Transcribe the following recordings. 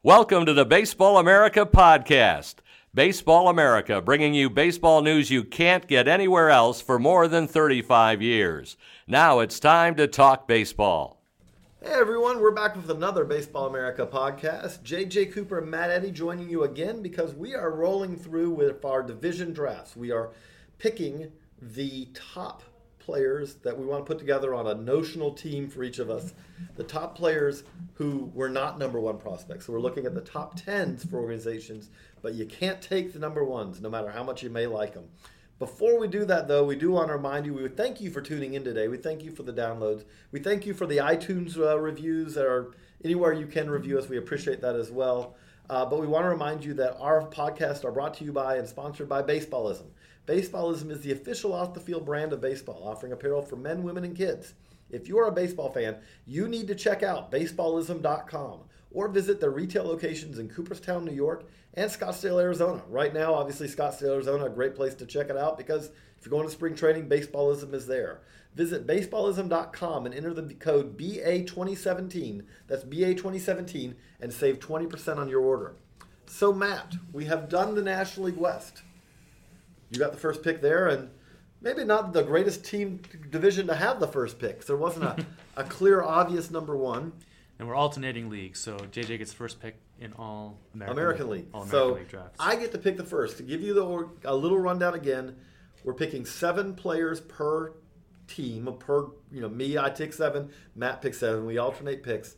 Welcome to the Baseball America podcast. Baseball America, bringing you baseball news you can't get anywhere else for more than 35 years. Now it's time to talk baseball. Hey everyone, we're back with another Baseball America podcast. JJ Cooper and Matt Eddy joining you again because we are rolling through with our division drafts. We are picking the top players that we want to put together on a notional team for each of us. The top players who were not number one prospects. So we're looking at the top 10s for organizations, but you can't take the number ones no matter how much you may like them. Before we do that, though, we do want to remind you, we would thank you for tuning in today. We thank you for the downloads. We thank you for the iTunes reviews that are anywhere you can review us. We appreciate that as well. But we want to remind you that our podcasts are brought to you by and sponsored by Baseballism. Baseballism is the official off-the-field brand of baseball, offering apparel for men, women, and kids. If you are a baseball fan, you need to check out baseballism.com or visit their retail locations in Cooperstown, New York, and Scottsdale, Arizona. Right now, obviously, Scottsdale, Arizona, a great place to check it out because if you're going to spring training, Baseballism is there. Visit baseballism.com and enter the code BA2017, that's BA2017, and save 20% on your order. So, Matt, we have done the National League West. You got the first pick there, and maybe not the greatest team division to have the first pick. So there wasn't a clear, obvious number one. And we're alternating leagues, so JJ gets first pick in all American League. All American so League drafts. I get to pick the first. To give you a little rundown again, we're picking 7 players per team. Me, I take 7. Matt picks 7. We alternate picks.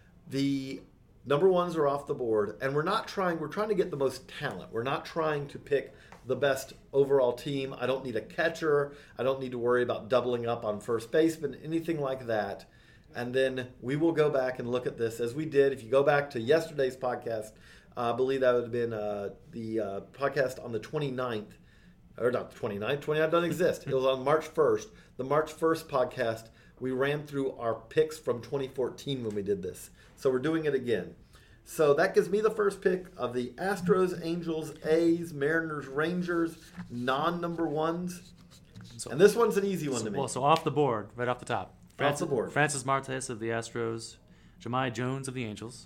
The number ones are off the board, and we're trying to get the most talent. We're not trying to pick the best overall team. I don't need a catcher. I don't need to worry about doubling up on first baseman, anything like that. And then we will go back and look at this as we did. If you go back to yesterday's podcast, I believe that would have been the podcast on the 29th. Or not the 29th. 29th doesn't exist. It was on March 1st. The March 1st podcast, we ran through our picks from 2014 when we did this. So we're doing it again. So that gives me the first pick of the Astros, Angels, A's, Mariners, Rangers, non-number ones. And this one's an easy one to me. Well, so off the board, right off the top. Off the board. Francis Martes of the Astros, Jahmai Jones of the Angels,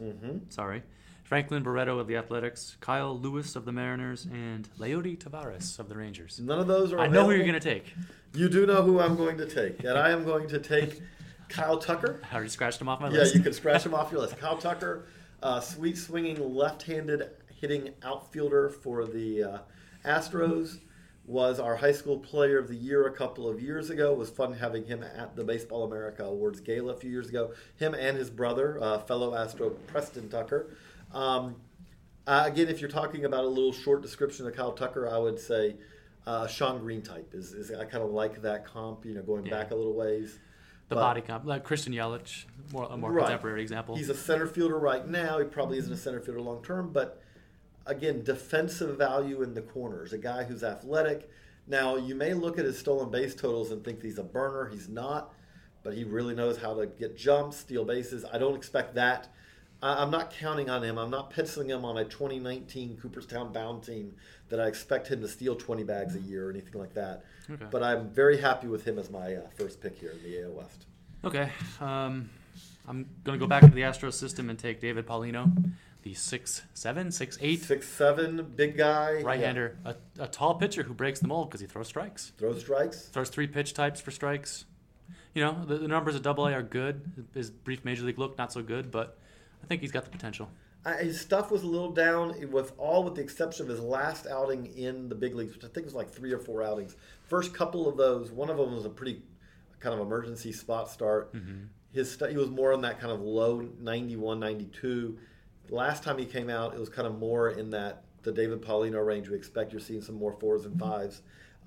Franklin Barreto of the Athletics, Kyle Lewis of the Mariners, and Leody Taveras of the Rangers. None of those are I know who you're going to take. You do know who I'm going to take. And I am going to take Kyle Tucker. I already scratched him off my list. Yeah, you can scratch him off your list. Kyle Tucker. Sweet swinging left-handed hitting outfielder for the Astros, was our high school player of the year a couple of years ago. It was fun having him at the Baseball America Awards Gala a few years ago. Him and his brother, fellow Astro Preston Tucker. Again, if you're talking about a little short description of Kyle Tucker, I would say Sean Green type. I kind of like that comp, going back a little ways. The body comp, like Christian Yelich, a more contemporary example. He's a center fielder right now. He probably isn't a center fielder long term, but again, defensive value in the corners. A guy who's athletic. Now, you may look at his stolen base totals and think he's a burner. He's not, but he really knows how to get jumps, steal bases. I don't expect that. I'm not counting on him. I'm not penciling him on a 2019 Cooperstown bound team that I expect him to steal 20 bags a year or anything like that. Okay. But I'm very happy with him as my first pick here in the AL West. Okay. I'm going to go back into the Astros system and take David Paulino, the 6'7", 6'8". 6'7", big guy. Right-hander. Yeah. A tall pitcher who breaks the mold because he throws strikes. Throws 3 pitch types for strikes. The numbers at AA are good. His brief Major League look, not so good, but I think he's got the potential. His stuff was a little down, with the exception of his last outing in the big leagues, which I think was like 3 or 4 outings. First couple of those, one of them was a pretty kind of emergency spot start. Mm-hmm. He was more on that kind of low 91, 92. Last time he came out, it was kind of more in the David Paulino range. We expect you're seeing some more 4s and 5s.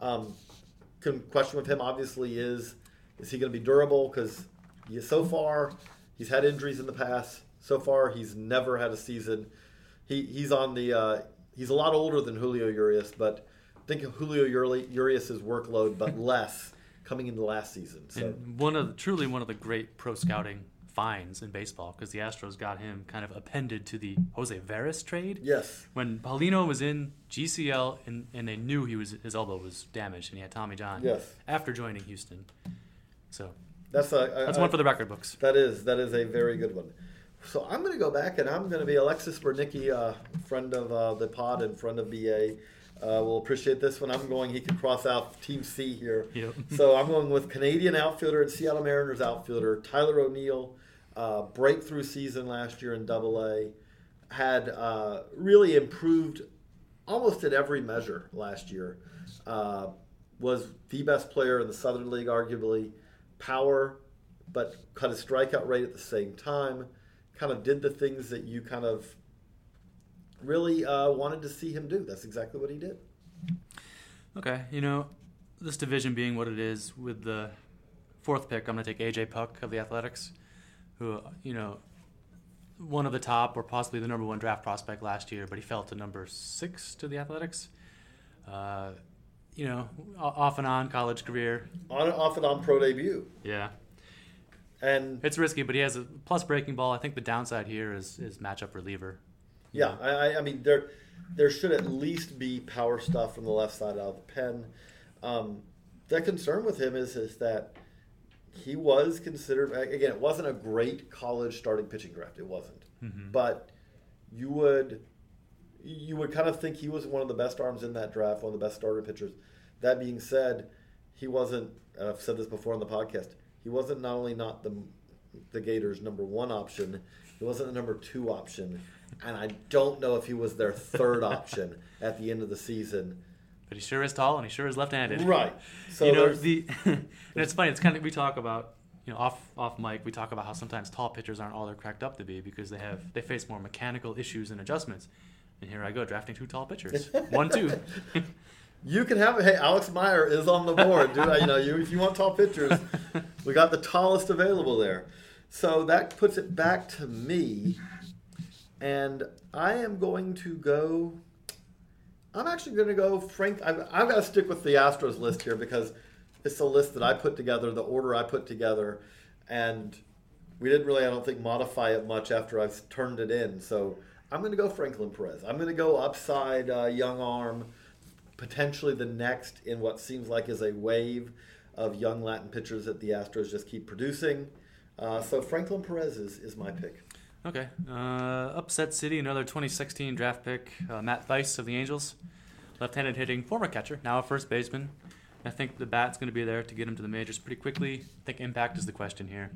Question with him obviously is he going to be durable? Because so far he's had injuries in the past. So far, he's never had a season. He's on the. He's a lot older than Julio Urias, but think of Julio Urias's workload, but less coming into last season. So and truly one of the great pro scouting finds in baseball, because the Astros got him kind of appended to the Jose Veras trade. Yes. When Paulino was in GCL and they knew his elbow was damaged and he had Tommy John. Yes. After joining Houston, so that's one for the record books. That is a very good one. So I'm going to go back, and I'm going to be Alexis Bernicki, friend of the pod and friend of BA. Will appreciate this one. He can cross out Team C here. Yep. So I'm going with Canadian outfielder and Seattle Mariners outfielder Tyler O'Neill. Breakthrough season last year in AA. Had really improved almost at every measure last year. Was the best player in the Southern League, arguably. Power, but cut his strikeout rate at the same time. Kind of did the things that you kind of really wanted to see him do. That's exactly what he did. Okay, this division being what it is, with the fourth pick, I'm going to take A.J. Puck of the Athletics, who, one of the top or possibly the number one draft prospect last year, but he fell to number 6 to the Athletics. Off and on college career. Off and on pro debut. Yeah. And it's risky, but he has a plus breaking ball. I think the downside here is matchup reliever. Yeah, I mean, there should at least be power stuff from the left side out of the pen. The concern with him is that he was considered, again, it wasn't a great college starting pitching draft. It wasn't. Mm-hmm. But you would kind of think he was one of the best arms in that draft, one of the best starter pitchers. That being said, he wasn't, I've said this before on the podcast, he wasn't not only not the Gators' number 1 option, he wasn't the number 2 option, and I don't know if he was their 3rd option at the end of the season. But he sure is tall, and he sure is left-handed. Right. So and it's funny. It's kind of, we talk about, off mic, we talk about how sometimes tall pitchers aren't all they're cracked up to be because they face more mechanical issues and adjustments. And here I go drafting 2 tall pitchers, 1, 2. You can have it. Hey, Alex Meyer is on the board, dude. If you want tall pitchers, we got the tallest available there. So that puts it back to me, and I am going to go. I'm actually going to go Frank. I've got to stick with the Astros list here because it's the list that I put together, the order I put together, and we didn't really, I don't think, modify it much after I've turned it in. So I'm going to go Franklin Perez. I'm going to go upside young arm, potentially the next in what seems like is a wave of young Latin pitchers that the Astros just keep producing. So Franklin Perez is my pick. Okay. Upset City, another 2016 draft pick, Matt Thaiss of the Angels. Left-handed hitting, former catcher, now a first baseman. I think the bat's going to be there to get him to the majors pretty quickly. I think impact is the question here.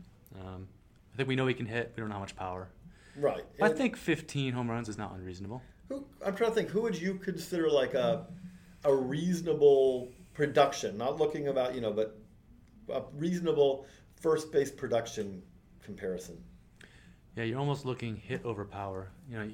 I think we know he can hit. We don't know how much power. Right. I think 15 home runs is not unreasonable. I'm trying to think, who would you consider like a reasonable production? Not looking about, but a reasonable first base production comparison. Yeah, you're almost looking hit over power.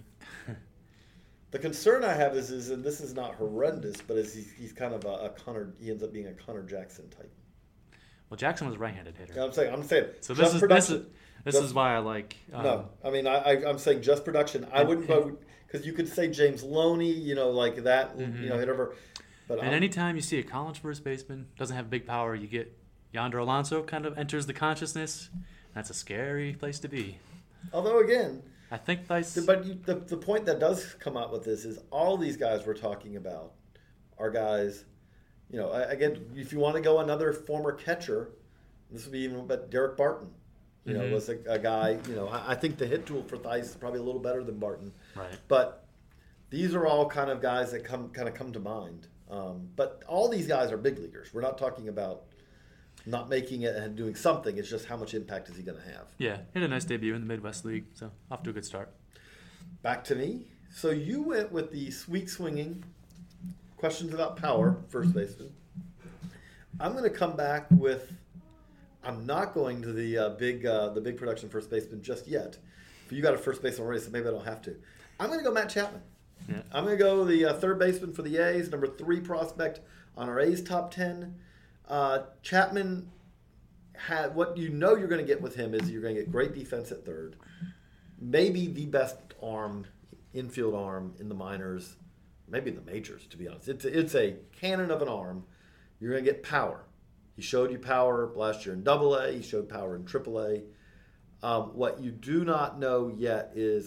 The concern I have is and this is not horrendous, but he's kind of a Connor. He ends up being a Connor Jackson type. Well, Jackson was a right-handed hitter. Yeah, I'm saying. So this is why I like. No, I mean I'm saying just production. I wouldn't go because you could say James Loney, like that, hit over. But anytime you see a college first baseman doesn't have big power, you get Yonder Alonso kind of enters the consciousness. That's a scary place to be. Although again, I think Thaiss. But the point that does come out with this is all these guys we're talking about are guys. Again, if you want to go another former catcher, this would be even. But Derek Barton, was a guy. I think the hit tool for Thaiss is probably a little better than Barton. Right. But these are all kind of guys that come to mind. But all these guys are big leaguers. We're not talking about not making it and doing something. It's just how much impact is he going to have. Yeah, he had a nice debut in the Midwest League, so off to a good start. Back to me. So you went with the sweet swinging questions about power, first baseman. I'm going to come back with. I'm not going to the big production first baseman just yet. But you got a first baseman already, so maybe I don't have to. I'm going to go Matt Chapman. Yeah. I'm going to go the third baseman for the A's, number 3 prospect on our A's top 10. Chapman had what you're going to get with him is you're going to get great defense at third, maybe the best infield arm in the minors, maybe in the majors. To be honest, it's a cannon of an arm. You're going to get power. He showed you power last year in AA. He showed power in AAA. What you do not know yet is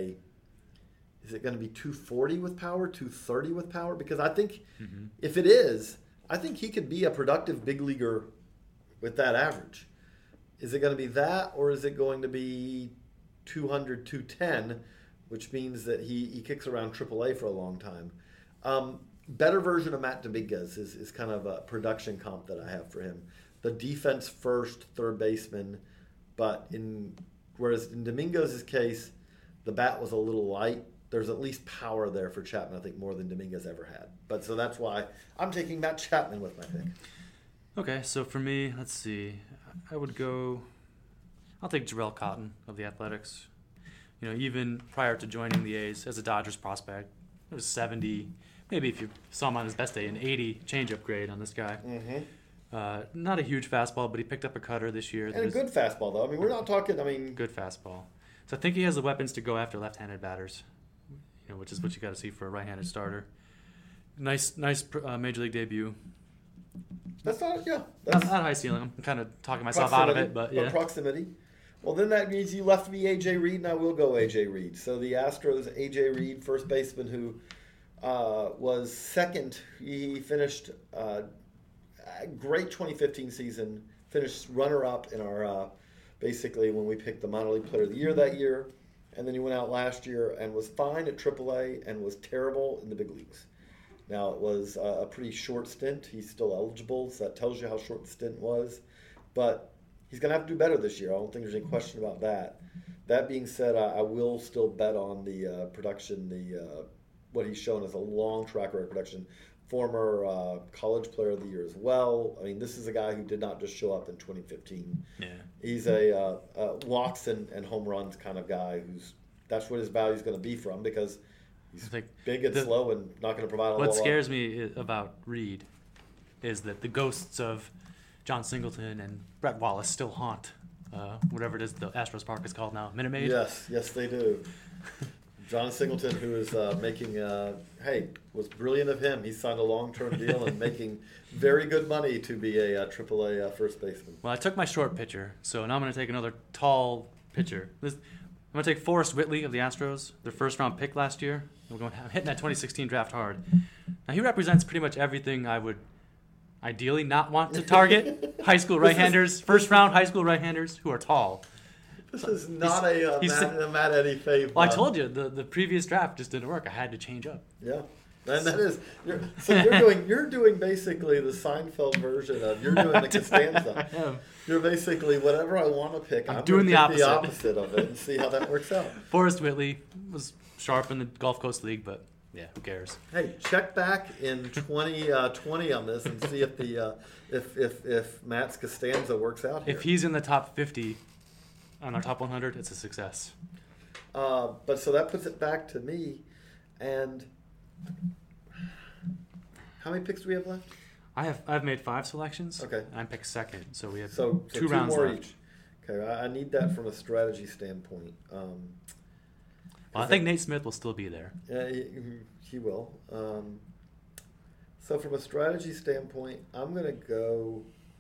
is it going to be 240 with power, 230 with power? Because I think if it is, I think he could be a productive big leaguer with that average. Is it going to be that, or is it going to be 200, 210, which means that he kicks around AAA for a long time. Better version of Matt Dominguez is kind of a production comp that I have for him. The defense first, third baseman, but whereas in Dominguez's case, the bat was a little light. There's at least power there for Chapman, I think, more than Dominguez ever had. But so that's why I'm taking Matt Chapman with my pick. Okay, so for me, let's see. I'll take Jarrell Cotton of the Athletics. Even prior to joining the A's as a Dodgers prospect, it was 70, maybe if you saw him on his best day, an 80 changeup grade on this guy. Mm-hmm. Not a huge fastball, but he picked up a cutter this year. And a good fastball, though. I mean, we're not talking, Good fastball. So I think he has the weapons to go after left-handed batters, which is what you got to see for a right-handed starter. Nice Major League debut. That's not, yeah. Not a high ceiling. I'm kind of talking myself out of it, but yeah. Proximity. Well, then that means you left me A.J. Reed, and I will go A.J. Reed. So the Astros, A.J. Reed, first baseman who was second. He finished a great 2015 season, finished runner-up in our, basically when we picked the minor league player of the year that year. And then he went out last year and was fine at AAA and was terrible in the big leagues. Now, it was a pretty short stint. He's still eligible, so that tells you how short the stint was. But he's going to have to do better this year. I don't think there's any question about that. That being said, I will still bet on the production, what he's shown as a long track record production. Former college player of the year as well. I mean, this is a guy who did not just show up in 2015. Yeah. He's a walks and home runs kind of guy that's what his value is going to be from, because he's big and slow and not going to provide a lot. What scares me about Reed is that the ghosts of John Singleton and Brett Wallace still haunt whatever it is the Astros Park is called now, Minute Maid. Yes, they do. John Singleton, who is making, was brilliant of him. He signed a long-term deal and making very good money to be a AAA first baseman. Well, I took my short pitcher, so now I'm going to take another tall pitcher. I'm going to take Forrest Whitley of the Astros, their first-round pick last year. I'm hitting that 2016 draft hard. Now, he represents pretty much everything I would ideally not want to target. High school right-handers, first-round high school right-handers who are tall. This is not a Matt Eddy fave. Well, I told you the previous draft just didn't work. I had to change up. Yeah, and that is you're doing basically the Seinfeld version of you're doing the Costanza. You're basically whatever I want to pick. I'm doing the opposite of it and see how that works out. Forrest Whitley was sharp in the Gulf Coast League, but yeah, who cares? Hey, check back in 2020 on this and see if the if Matt's Costanza works out here. If he's in the top 50. On our top 100, it's a success. But so that puts it back to me. And how many picks do we have left? I've made 5 selections. Okay. I picked second, so we have two rounds more left. each. Okay, I need that from a strategy standpoint. Well, I think Nate Smith will still be there. Yeah, he will. So from a strategy standpoint, I'm going to go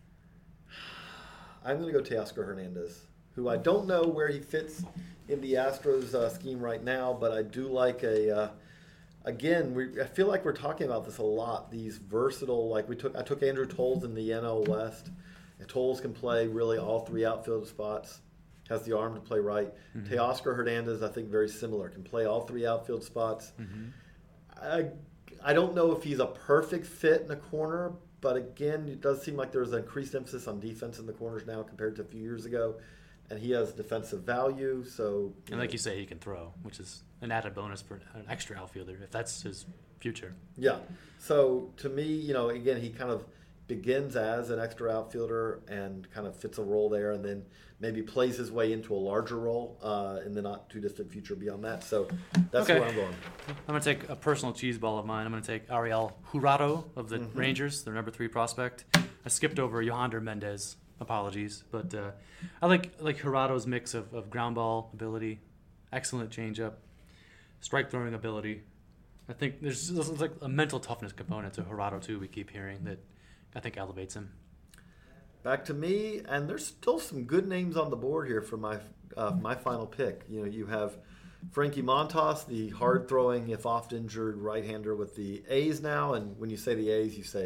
Teoscar Hernandez, who I don't know where he fits in the Astros scheme right now, but I do like I feel like we're talking about this a lot. These versatile, I took Andrew Toles in the NL West. And Toles can play really all 3 outfield spots. Has the arm to play right. Mm-hmm. Teoscar Hernandez, I think, very similar. Can play all 3 outfield spots. Mm-hmm. I don't know if he's a perfect fit in the corner, but again, it does seem like there's an increased emphasis on defense in the corners now compared to a few years ago. And he has defensive value, so... And like you say, he can throw, which is an added bonus for an extra outfielder, if that's his future. Yeah. So, to me, again, he kind of begins as an extra outfielder and kind of fits a role there, and then maybe plays his way into a larger role in the not-too-distant future beyond that. So, that's where I'm going. I'm going to take a personal cheese ball of mine. I'm going to take Ariel Jurado of the Rangers, their number 3 prospect. I skipped over Yohander Mendez. Apologies, but I like Jurado's mix of ground ball ability, excellent changeup, strike throwing ability. I think there's like a mental toughness component to Jurado too. We keep hearing that I think elevates him. Back to me, and there's still some good names on the board here for my final pick. You have Frankie Montas, the hard throwing if oft injured right hander with the A's now, and when you say the A's, you say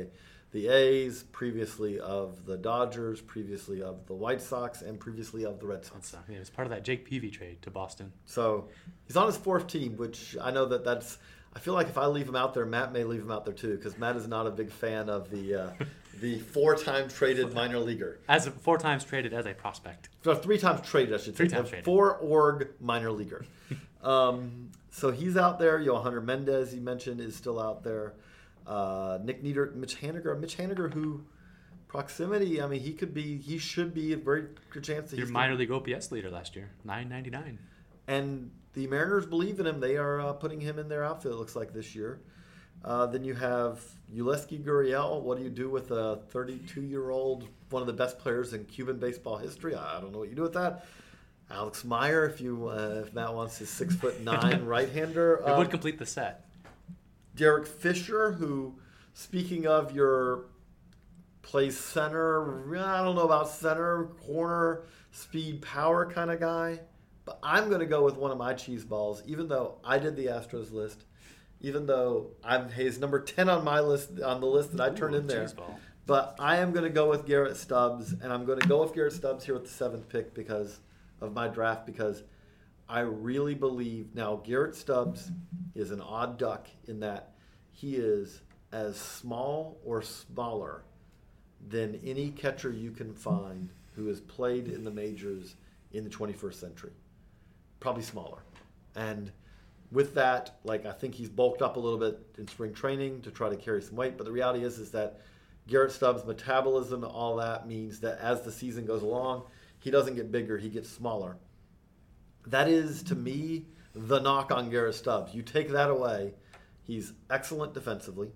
the A's, previously of the Dodgers, previously of the White Sox, and previously of the Red Sox. It was part of that Jake Peavy trade to Boston. So he's on his fourth team, which I know that's. I feel like if I leave him out there, Matt may leave him out there too, because Matt is not a big fan of the 4-time traded minor leaguer. As 4 times traded as a prospect. So 3 times traded, I should say. 3 times traded. 4-org minor leaguer. So he's out there. Yohander Mendez, you mentioned, is still out there. Nick Nieder, Mitch Haniger, who proximity. I mean, he should be a very good chance. That Your minor league OPS leader last year, .999. And the Mariners believe in him. They are putting him in their outfield, it looks like, this year. Then you have Yulieski Gurriel. What do you do with a 32-year-old, one of the best players in Cuban baseball history? I don't know what you do with that. Alex Meyer, if Matt wants his 6'9" right-hander. It would complete the set. Derek Fisher, who, speaking of your plays center, I don't know about center, corner, speed, power kind of guy. But I'm going to go with one of my cheese balls, even though I did the Astros list, even though he's number 10 on my list, on the list that I turned in there. But I am going to go with Garrett Stubbs, and I'm going to go with Garrett Stubbs here with the 7th pick because of my draft, because I really believe now Garrett Stubbs is an odd duck in that he is as small or smaller than any catcher you can find who has played in the majors in the 21st century. Probably smaller. And with that, I think he's bulked up a little bit in spring training to try to carry some weight. But the reality is that Garrett Stubbs' metabolism, all that means that as the season goes along, he doesn't get bigger, he gets smaller. That is, to me, the knock on Garrett Stubbs. You take that away, he's excellent defensively.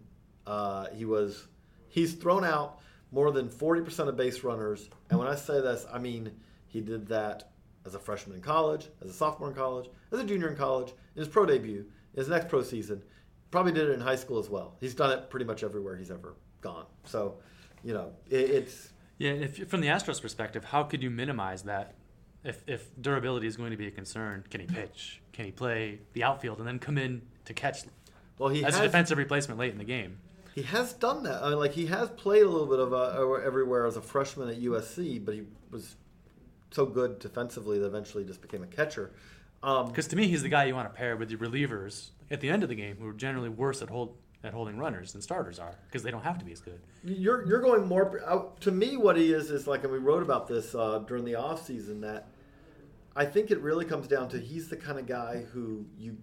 He's thrown out more than 40% of base runners. And when I say this, I mean he did that as a freshman in college, as a sophomore in college, as a junior in college, in his pro debut, in his next pro season. Probably did it in high school as well. He's done it pretty much everywhere he's ever gone. So, it's... Yeah, from the Astros perspective, how could you minimize that? If durability is going to be a concern, can he pitch? Can he play the outfield and then come in to catch as a defensive replacement late in the game? He has done that. I mean, he has played a little bit of everywhere as a freshman at USC, but he was so good defensively that eventually just became a catcher. Because to me, he's the guy you want to pair with your relievers at the end of the game, who are generally worse at holding runners than starters are, because they don't have to be as good. You're going more to me. What he is like, and we wrote about this during the off season, that I think it really comes down to he's the kind of guy who you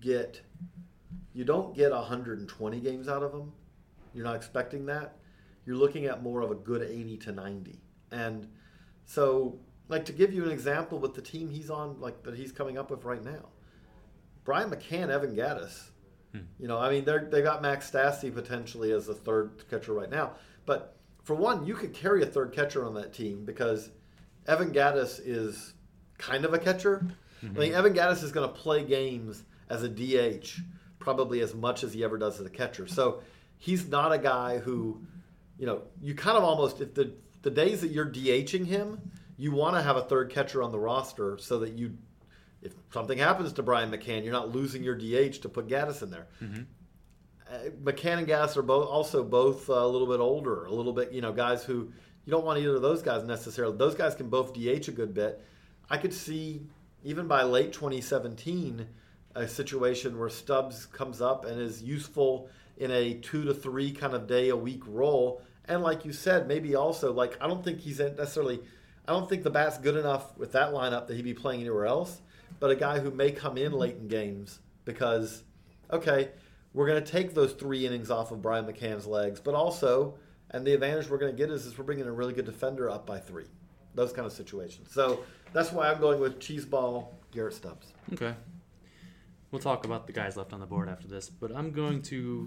don't get 120 games out of him. You're not expecting that. You're looking at more of a good 80 to 90, and so. To give you an example with the team he's on, that he's coming up with right now, Brian McCann, Evan Gattis. They got Max Stassi potentially as a third catcher right now. But for one, you could carry a third catcher on that team because Evan Gattis is kind of a catcher. Mm-hmm. Evan Gattis is going to play games as a DH probably as much as he ever does as a catcher. So he's not a guy who, you kind of almost, if the days that you're DHing him, you want to have a third catcher on the roster so that if something happens to Brian McCann, you're not losing your DH to put Gattis in there. Mm-hmm. McCann and Gattis are both a little bit older, a little bit, guys who you don't want either of those guys necessarily. Those guys can both DH a good bit. I could see, even by late 2017, a situation where Stubbs comes up and is useful in a 2 to 3 kind of day a week role. And like you said, maybe also, I don't think he's necessarily... I don't think the bat's good enough with that lineup that he'd be playing anywhere else, but a guy who may come in late in games because, okay, we're going to take those 3 innings off of Brian McCann's legs, but also, and the advantage we're going to get is we're bringing a really good defender up by 3. Those kind of situations. So that's why I'm going with cheeseball Garrett Stubbs. Okay. We'll talk about the guys left on the board after this, but I'm going to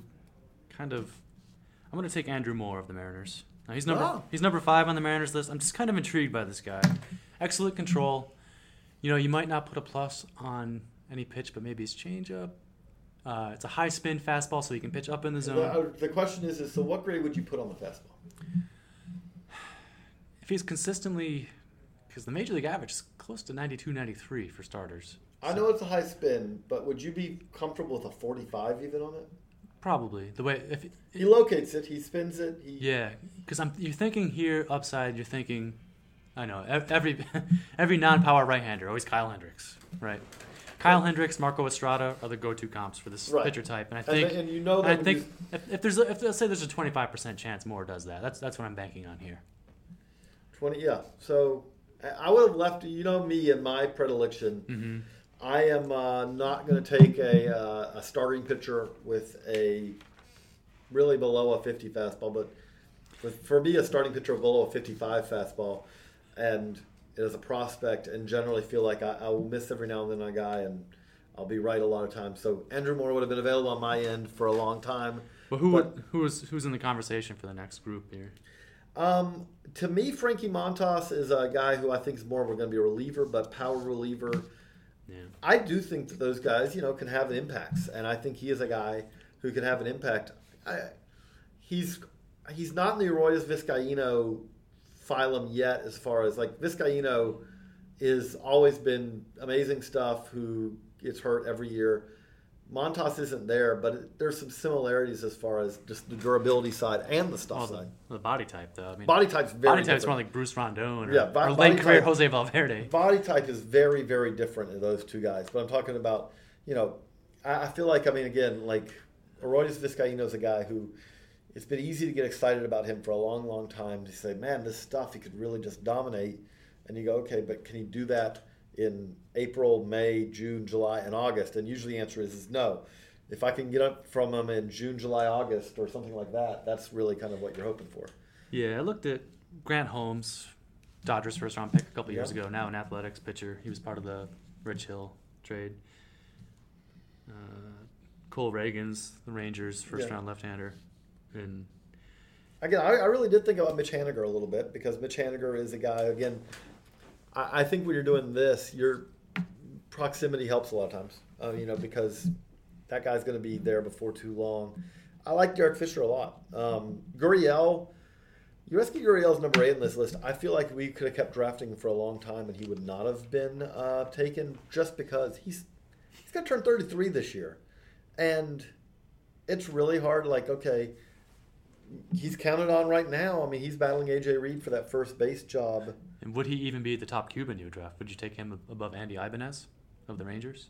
take Andrew Moore of the Mariners. Now he's number 5 on the Mariners list. I'm just kind of intrigued by this guy. Excellent control. You might not put a plus on any pitch, but maybe his changeup. It's a high spin fastball, so he can pitch up in the zone. The question is, so what grade would you put on the fastball? If he's consistently, because the major league average is close to 92, 93 for starters. I know it's a high spin, but would you be comfortable with a 45 even on it? Probably the way if He locates it. He spins it. yeah, because you're thinking here upside. You're thinking, I know every non-power right-hander always Kyle Hendricks, right? Kyle Hendricks, Marco Estrada are the go-to comps for this pitcher type, and I think and you know that I think if let's say there's a 25% chance Moore does that. That's what I'm banking on here. 20, yeah. So I would have left. You know me and my predilection. Mm-hmm. I am not going to take a starting pitcher with a really below a 50 fastball, but for me, a starting pitcher below a 55 fastball, and as a prospect, and generally feel like I will miss every now and then a guy, and I'll be right a lot of times. So Andrew Moore would have been available on my end for a long time. Well, who's in the conversation for the next group here? To me, Frankie Montas is a guy who I think is more going to be a reliever, but power reliever. Yeah. I do think that those guys, can have impacts, and I think he is a guy who can have an impact. He's not in the Aroldis Vizcaíno phylum yet, as far as like Vizcaíno is always been amazing stuff. Who gets hurt every year. Montas isn't there, but there's some similarities as far as just the durability side and the stuff side. The body type, though. I mean, body type's very different. More like Bruce Rondon or late career Jose Valverde. Body type is very, very different in those two guys. But I'm talking about, I feel like, again, like Aroldis Vizcaíno is a guy who it's been easy to get excited about him for a long, long time. To say, man, this stuff he could really just dominate. And you go, okay, but can he do that in April, May, June, July, and August? And usually the answer is no. If I can get up from him in June, July, August, or something like that, that's really kind of what you're hoping for. Yeah, I looked at Grant Holmes, Dodgers first-round pick a couple years ago, now an Athletics pitcher. He was part of the Rich Hill trade. Cole Reagans, the Rangers first-round left-hander. And again, I really did think about Mitch Haniger a little bit, because Mitch Haniger is a guy, again, I think when you're doing this, your proximity helps a lot of times, because that guy's going to be there before too long. I like Derek Fisher a lot. Gurriel, Yuriesky Gurriel's number 8 on this list. I feel like we could have kept drafting him for a long time, and he would not have been taken, just because he's going to turn 33 this year. And it's really hard, like, okay, he's counted on right now. He's battling A.J. Reed for that first base job. And would he even be the top Cuban you would draft? Would you take him above Andy Ibanez of the Rangers?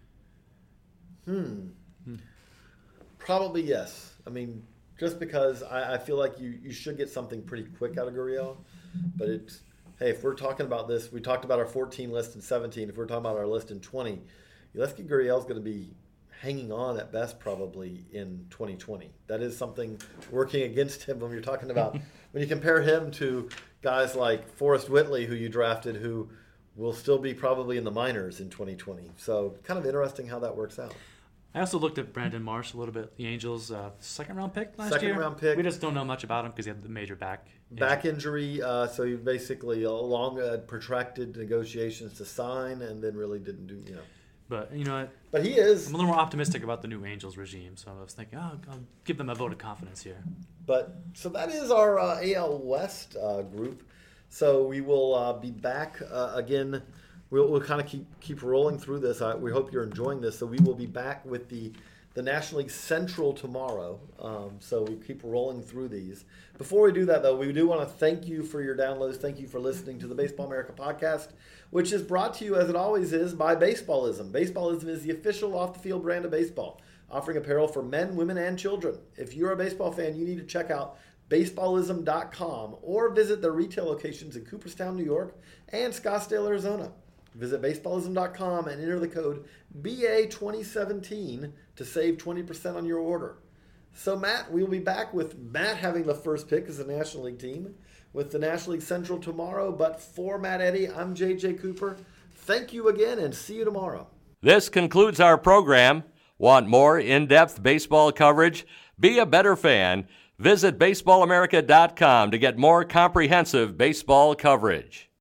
Probably yes. Just because I feel like you should get something pretty quick out of Gurriel. But if we're talking about this, we talked about our 14 list in 17. If we're talking about our list in 20, Yuriesky Gurriel's going to be hanging on at best probably in 2020. That is something working against him when you're talking about when you compare him to guys like Forrest Whitley, who you drafted, who will still be probably in the minors in 2020. So kind of interesting how that works out. I also looked at Brandon Marsh a little bit, the Angels' second-round pick last year. Second-round pick. We just don't know much about him because he had the major back injury. So he basically protracted negotiations to sign, and then really didn't do. But you know what? But he is. I'm a little more optimistic about the new Angels regime, so I was thinking, I'll give them a vote of confidence here. But so that is our AL West group. So we will be back again. We'll kind of keep rolling through this. We hope you're enjoying this. So we will be back with the National League Central tomorrow. So we keep rolling through these. Before we do that, though, we do want to thank you for your downloads. Thank you for listening to the Baseball America podcast, which is brought to you, as it always is, by Baseballism. Baseballism is the official off-the-field brand of baseball, offering apparel for men, women, and children. If you're a baseball fan, you need to check out baseballism.com or visit their retail locations in Cooperstown, New York, and Scottsdale, Arizona. Visit baseballism.com and enter the code BA2017 to save 20% on your order. So, Matt, we'll be back with Matt having the first pick as the National League team with the National League Central tomorrow. But for Matt Eddy, I'm J.J. Cooper. Thank you again, and see you tomorrow. This concludes our program. Want more in-depth baseball coverage? Be a better fan. Visit baseballamerica.com to get more comprehensive baseball coverage.